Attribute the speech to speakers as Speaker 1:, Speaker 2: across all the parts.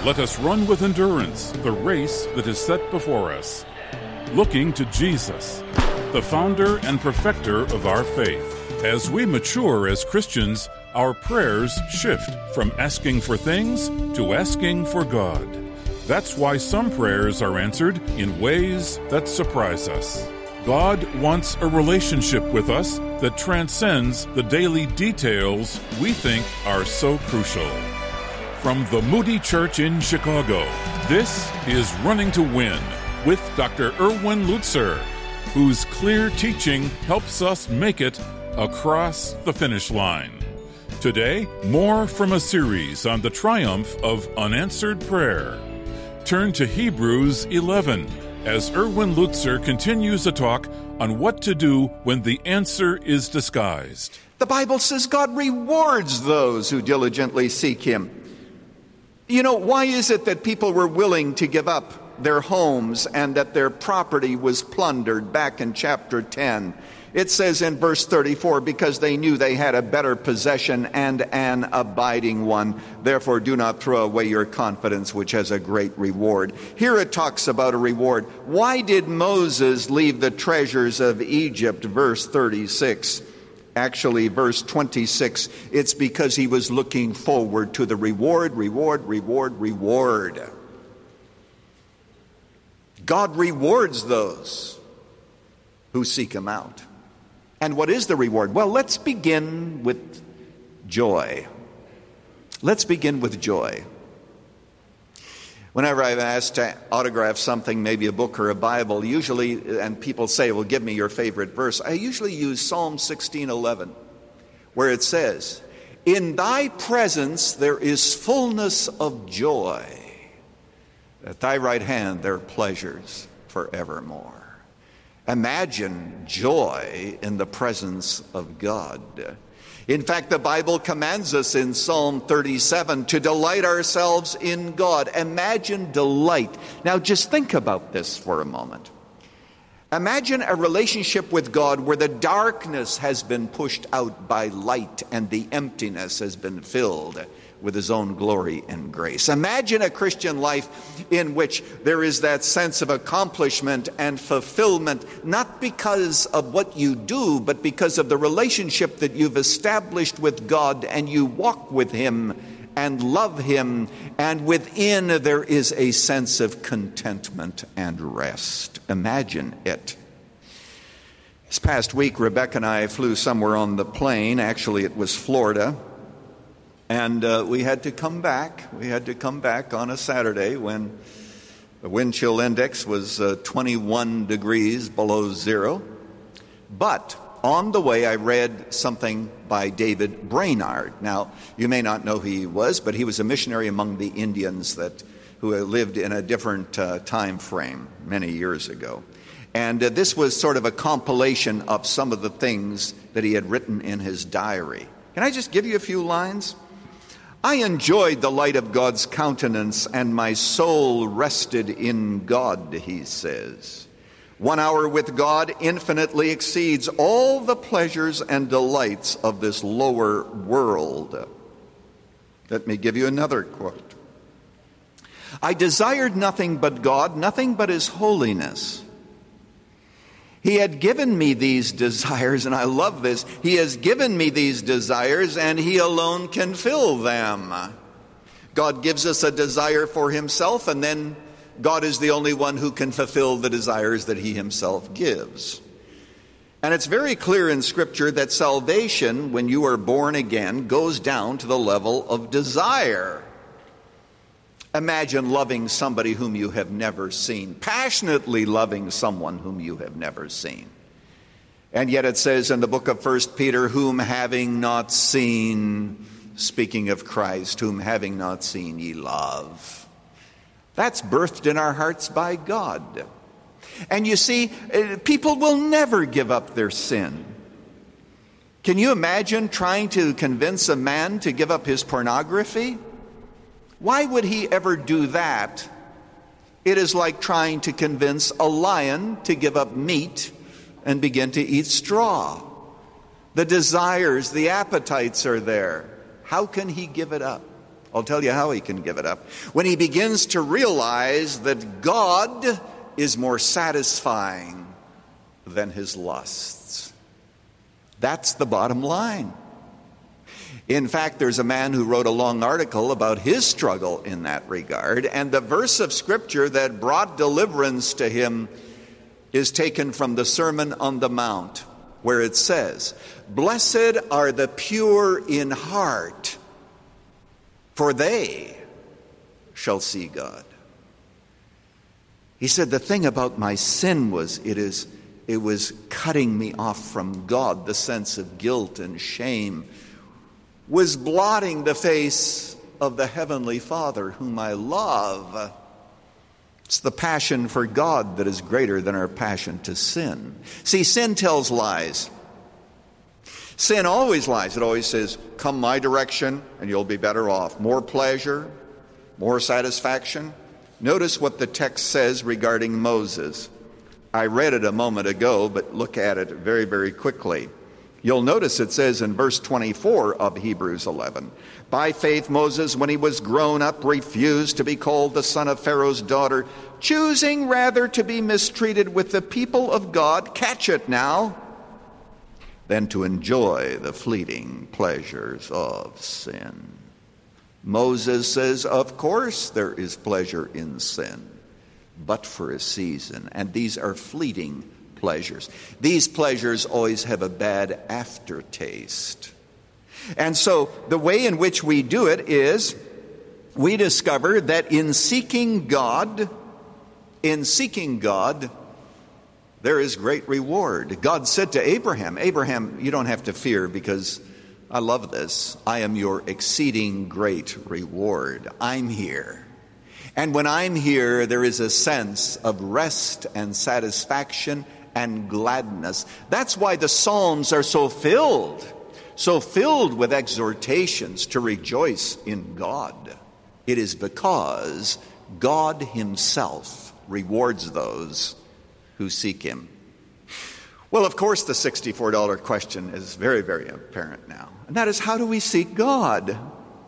Speaker 1: let us run with endurance the race that is set before us, looking to Jesus, the founder and perfecter of our faith. As we mature as Christians, our prayers shift from asking for things to asking for God. That's why some prayers are answered in ways that surprise us. God wants a relationship with us that transcends the daily details we think are so crucial. From the Moody Church in Chicago, this is Running to Win with Dr. Erwin Lutzer, whose clear teaching helps us make it across the finish line. Today, more from a series on the triumph of unanswered prayer. Turn to Hebrews 11 as Erwin Lutzer continues a talk on what to do when the answer is disguised.
Speaker 2: The Bible says God rewards those who diligently seek Him. You know, why is it that people were willing to give up their homes and that their property was plundered back in chapter 10? It says in verse 34, because they knew they had a better possession and an abiding one. Therefore, do not throw away your confidence, which has a great reward. Here it talks about a reward. Why did Moses leave the treasures of Egypt? Verse 36. Actually, verse 26, it's because he was looking forward to the reward. God rewards those who seek Him out. And what is the reward? Well, let's begin with joy. Whenever I've asked to autograph something, maybe a book or a Bible, usually, and people say, well, give me your favorite verse, I usually use Psalm 16:11, where it says, in thy presence there is fullness of joy. At thy right hand there are pleasures forevermore. Imagine joy in the presence of God. In fact, the Bible commands us in Psalm 37 to delight ourselves in God. Imagine delight. Now just think about this for a moment. Imagine a relationship with God where the darkness has been pushed out by light and the emptiness has been filled with His own glory and grace. Imagine a Christian life in which there is that sense of accomplishment and fulfillment, not because of what you do, but because of the relationship that you've established with God, and you walk with Him and love Him, and within there is a sense of contentment and rest. Imagine it. This past week, Rebecca and I flew somewhere on the plane. Actually, it was Florida. And we had to come back. We had to come back on a Saturday when the wind chill index was 21 degrees below zero. But on the way, I read something by David Brainerd. Now, you may not know who he was, but he was a missionary among the Indians who lived in a different time frame many years ago. And this was sort of a compilation of some of the things that he had written in his diary. Can I just give you a few lines? I enjoyed the light of God's countenance, and my soul rested in God, he says. 1 hour with God infinitely exceeds all the pleasures and delights of this lower world. Let me give you another quote. I desired nothing but God, nothing but His holiness. He had given me these desires, and I love this. He has given me these desires, and He alone can fill them. God gives us a desire for Himself, and then God is the only one who can fulfill the desires that He Himself gives. And it's very clear in Scripture that salvation, when you are born again, goes down to the level of desire. Imagine loving somebody whom you have never seen, passionately loving someone whom you have never seen. And yet it says in the book of 1 Peter, whom having not seen, speaking of Christ, whom having not seen ye love. That's birthed in our hearts by God. And you see, people will never give up their sin. Can you imagine trying to convince a man to give up his pornography? Why would he ever do that? It is like trying to convince a lion to give up meat and begin to eat straw. The desires, the appetites are there. How can he give it up? I'll tell you how he can give it up. When he begins to realize that God is more satisfying than his lusts. That's the bottom line. In fact, there's a man who wrote a long article about his struggle in that regard, and the verse of Scripture that brought deliverance to him is taken from the Sermon on the Mount, where it says, "Blessed are the pure in heart, for they shall see God." He said, the thing about my sin was it was cutting me off from God. The sense of guilt and shame was blotting the face of the Heavenly Father whom I love. It's the passion for God that is greater than our passion to sin. See, sin tells lies. Sin always lies. It always says, come my direction and you'll be better off. More pleasure, more satisfaction. Notice what the text says regarding Moses. I read it a moment ago, but look at it very, very quickly. You'll notice it says in verse 24 of Hebrews 11, by faith Moses, when he was grown up, refused to be called the son of Pharaoh's daughter, choosing rather to be mistreated with the people of God, catch it now, than to enjoy the fleeting pleasures of sin. Moses says, of course there is pleasure in sin, but for a season, and these are fleeting pleasures. These pleasures always have a bad aftertaste. And so the way in which we do it is we discover that in seeking God, there is great reward. God said to Abraham, Abraham, you don't have to fear because I love this. I am your exceeding great reward. I'm here. And when I'm here, there is a sense of rest and satisfaction and gladness. That's why the Psalms are so filled with exhortations to rejoice in God. It is because God himself rewards those who seek him. Well, of course, the $64 question is very, very apparent now. And that is, how do we seek God?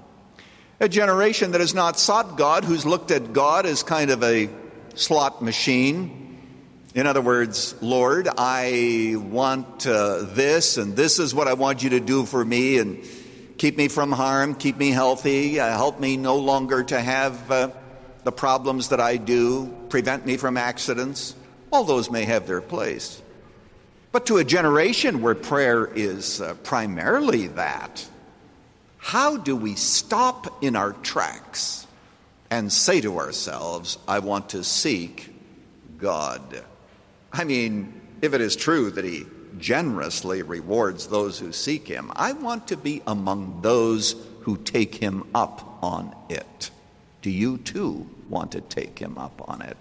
Speaker 2: A generation that has not sought God, who's looked at God as kind of a slot machine. In other words, Lord, I want this, and this is what I want you to do for me, and keep me from harm, keep me healthy, help me no longer to have the problems that I do, prevent me from accidents. All those may have their place. But to a generation where prayer is primarily that, how do we stop in our tracks and say to ourselves, I want to seek God? I mean, if it is true that he generously rewards those who seek him, I want to be among those who take him up on it. Do you too want to take him up on it?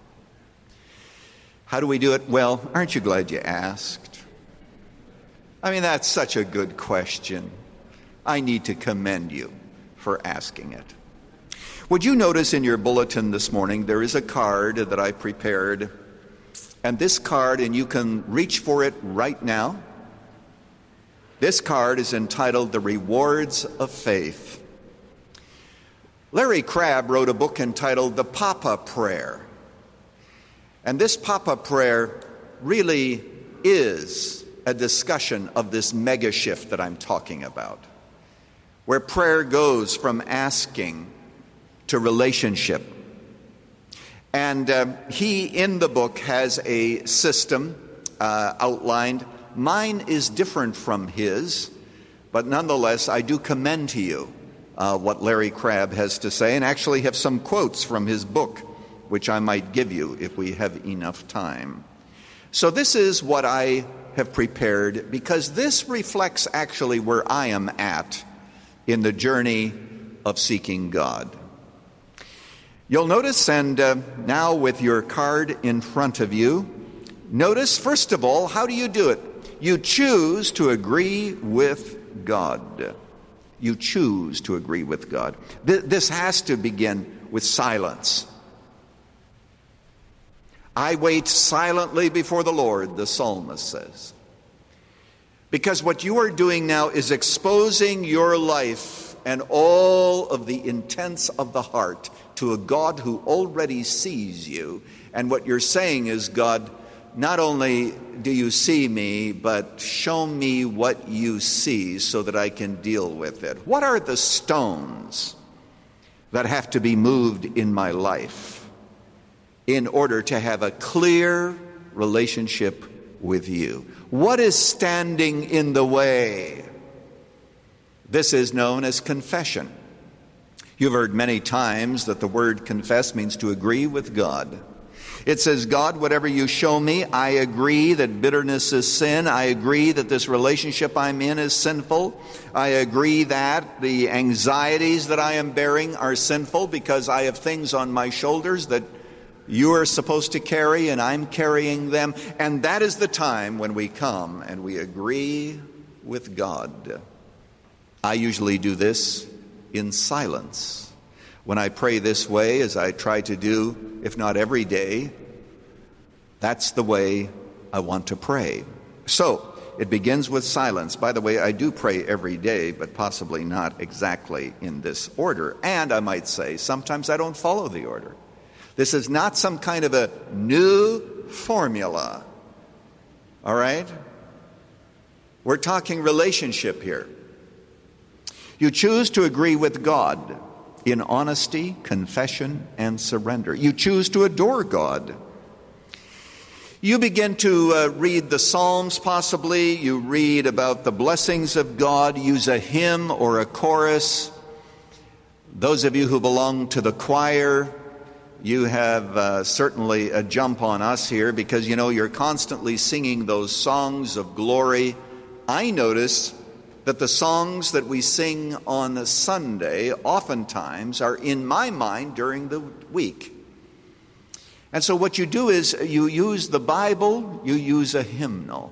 Speaker 2: How do we do it? Well, aren't you glad you asked? I mean, that's such a good question. I need to commend you for asking it. Would you notice in your bulletin this morning there is a card that I prepared, and this card, and you can reach for it right now. This card is entitled The Rewards of Faith. Larry Crabb wrote a book entitled The Papa Prayer. And this Papa Prayer really is a discussion of this mega shift that I'm talking about, where prayer goes from asking to relationship. And he, in the book, has a system outlined. Mine is different from his, but nonetheless, I do commend to you what Larry Crabb has to say, and actually have some quotes from his book, which I might give you if we have enough time. So this is what I have prepared, because this reflects actually where I am at in the journey of seeking God. You'll notice, and now with your card in front of you, notice, first of all, how do you do it? You choose to agree with God. You choose to agree with God. This has to begin with silence. I wait silently before the Lord, the psalmist says. Because what you are doing now is exposing your life and all of the intents of the heart to a God who already sees you. And what you're saying is, God, not only do you see me, but show me what you see so that I can deal with it. What are the stones that have to be moved in my life in order to have a clear relationship with you? What is standing in the way? This is known as confession. You've heard many times that the word confess means to agree with God. It says, God, whatever you show me, I agree that bitterness is sin. I agree that this relationship I'm in is sinful. I agree that the anxieties that I am bearing are sinful because I have things on my shoulders that you are supposed to carry and I'm carrying them. And that is the time when we come and we agree with God. I usually do this in silence. When I pray this way, as I try to do, if not every day, that's the way I want to pray. So, it begins with silence. By the way, I do pray every day, but possibly not exactly in this order. And I might say, sometimes I don't follow the order. This is not some kind of a new formula. All right? We're talking relationship here. You choose to agree with God in honesty, confession, and surrender. You choose to adore God. You begin to read the Psalms, possibly. You read about the blessings of God, use a hymn or a chorus. Those of you who belong to the choir, you have certainly a jump on us here because, you're constantly singing those songs of glory. I notice that the songs that we sing on a Sunday oftentimes are in my mind during the week. And so what you do is you use the Bible, you use a hymnal.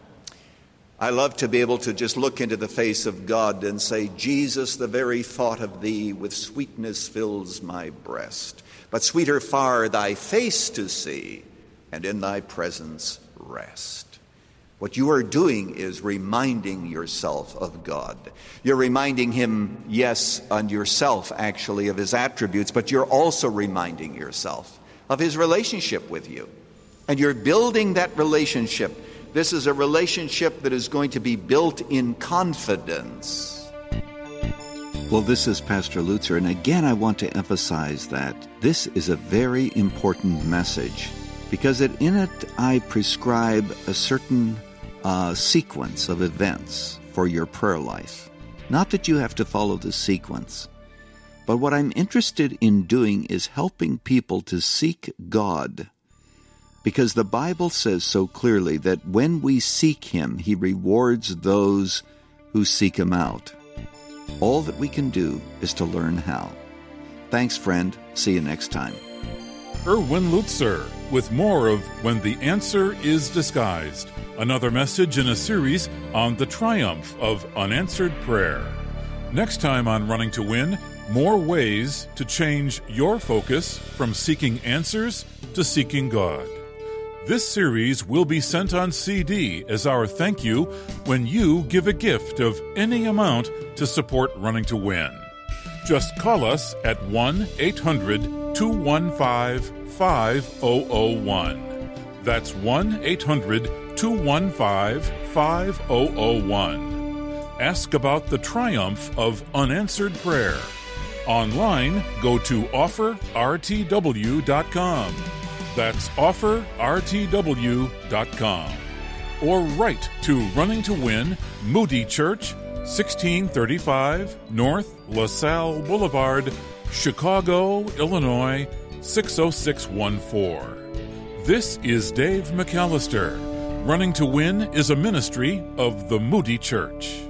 Speaker 2: I love to be able to just look into the face of God and say, Jesus, the very thought of thee with sweetness fills my breast. But sweeter far thy face to see, and in thy presence rest. What you are doing is reminding yourself of God. You're reminding him, yes, and yourself actually, of his attributes, but you're also reminding yourself of his relationship with you. And you're building that relationship. This is a relationship that is going to be built in confidence.
Speaker 3: Well, this is Pastor Lutzer, and again I want to emphasize that this is a very important message because in it I prescribe a certain sequence of events for your prayer life. Not that you have to follow the sequence, but what I'm interested in doing is helping people to seek God, because the Bible says so clearly that when we seek him, he rewards those who seek him out. All that we can do is to learn how. Thanks, friend. See you next time.
Speaker 1: Erwin Lutzer with more of When the Answer is Disguised, another message in a series on the triumph of unanswered prayer. Next time on Running to Win, more ways to change your focus from seeking answers to seeking God. This series will be sent on CD as our thank you when you give a gift of any amount to support Running to Win. Just call us at 1-800-215-5001. That's 1-800-215-5001. Ask about the triumph of unanswered prayer. Online, go to offerrtw.com. That's offerrtw.com. Or write to Running to Win, Moody Church, 1635 North LaSalle Boulevard, Chicago, Illinois, 60614. This is Dave McAllister. Running to Win is a ministry of the Moody Church.